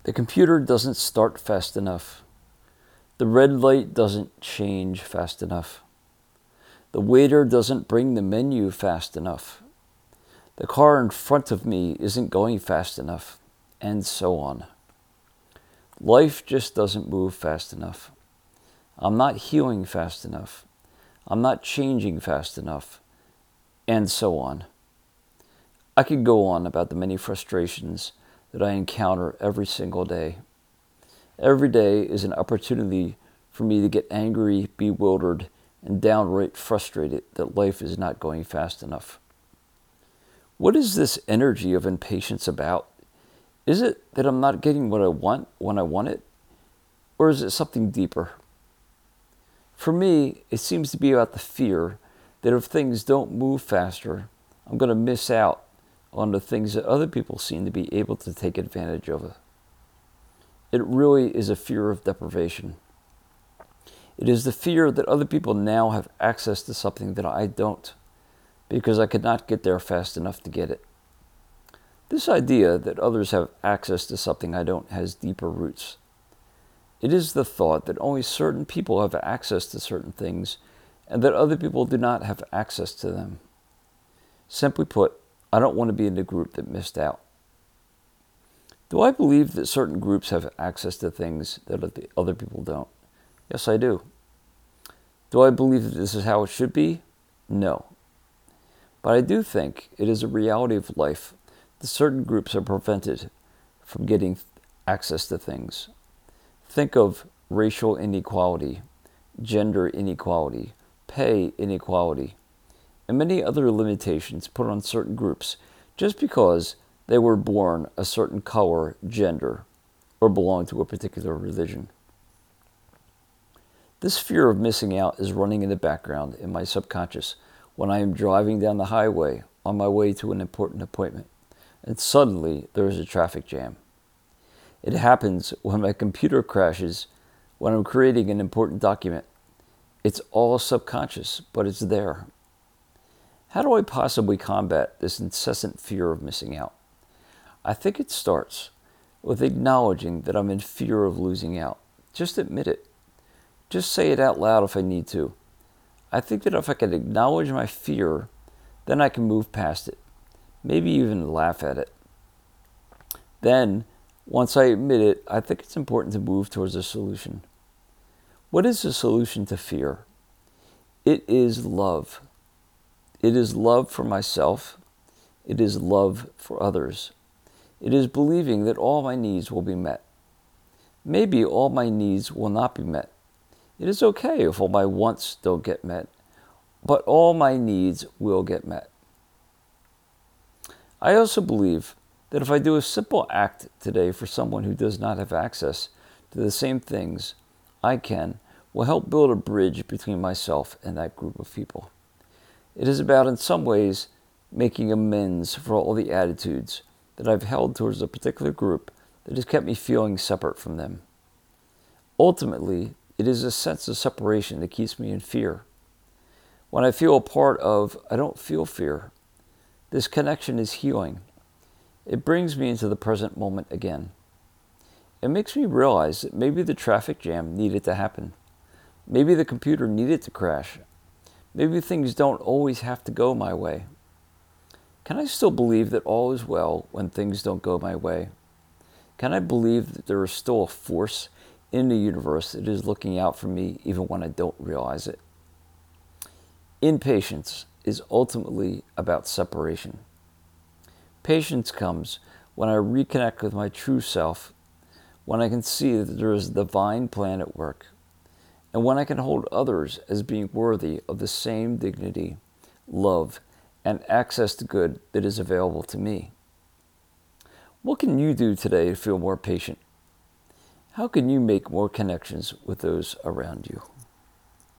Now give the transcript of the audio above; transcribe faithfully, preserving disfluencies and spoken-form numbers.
The computer doesn't start fast enough. The red light doesn't change fast enough. The waiter doesn't bring the menu fast enough. The car in front of me isn't going fast enough, and so on. Life just doesn't move fast enough. I'm not healing fast enough. I'm not changing fast enough, and so on. I could go on about the many frustrations that I encounter every single day. Every day is an opportunity for me to get angry, bewildered, and downright frustrated that life is not going fast enough. What is this energy of impatience about? Is it that I'm not getting what I want when I want it? Or is it something deeper? For me, it seems to be about the fear that if things don't move faster, I'm going to miss out on the things that other people seem to be able to take advantage of. It really is a fear of deprivation. It is the fear that other people now have access to something that I don't, because I could not get there fast enough to get it. This idea that others have access to something I don't has deeper roots. It is the thought that only certain people have access to certain things and that other people do not have access to them. Simply put, I don't want to be in the group that missed out. Do I believe that certain groups have access to things that other people don't? Yes, I do. Do I believe that this is how it should be? No. But I do think it is a reality of life that certain groups are prevented from getting access to things. Think of racial inequality, gender inequality, pay inequality, and many other limitations put on certain groups just because they were born a certain color, gender, or belong to a particular religion. This fear of missing out is running in the background in my subconscious when I am driving down the highway on my way to an important appointment, and suddenly there is a traffic jam. It happens when my computer crashes when I'm creating an important document. It's all subconscious, but it's there. How do I possibly combat this incessant fear of missing out? I think it starts with acknowledging that I'm in fear of losing out. Just admit it. Just say it out loud if I need to. I think that if I can acknowledge my fear, then I can move past it. Maybe even laugh at it. Then, once I admit it, I think it's important to move towards a solution. What is the solution to fear? It is love. It is love for myself. It is love for others. It is believing that all my needs will be met. Maybe all my needs will not be met. It is okay if all my wants don't get met, but all my needs will get met. I also believe that if I do a simple act today for someone who does not have access to the same things I can, will help build a bridge between myself and that group of people. It is about, in some ways, making amends for all the attitudes that I've held towards a particular group that has kept me feeling separate from them. Ultimately, it is a sense of separation that keeps me in fear. When I feel a part of, I don't feel fear. This connection is healing. It brings me into the present moment again. It makes me realize that maybe the traffic jam needed to happen. Maybe the computer needed to crash. Maybe things don't always have to go my way. Can I still believe that all is well when things don't go my way? Can I believe that there is still a force in the universe that is looking out for me even when I don't realize it? Impatience is ultimately about separation. Patience comes when I reconnect with my true self, when I can see that there is a divine plan at work, and when I can hold others as being worthy of the same dignity, love, and access to good that is available to me. What can you do today to feel more patient? How can you make more connections with those around you?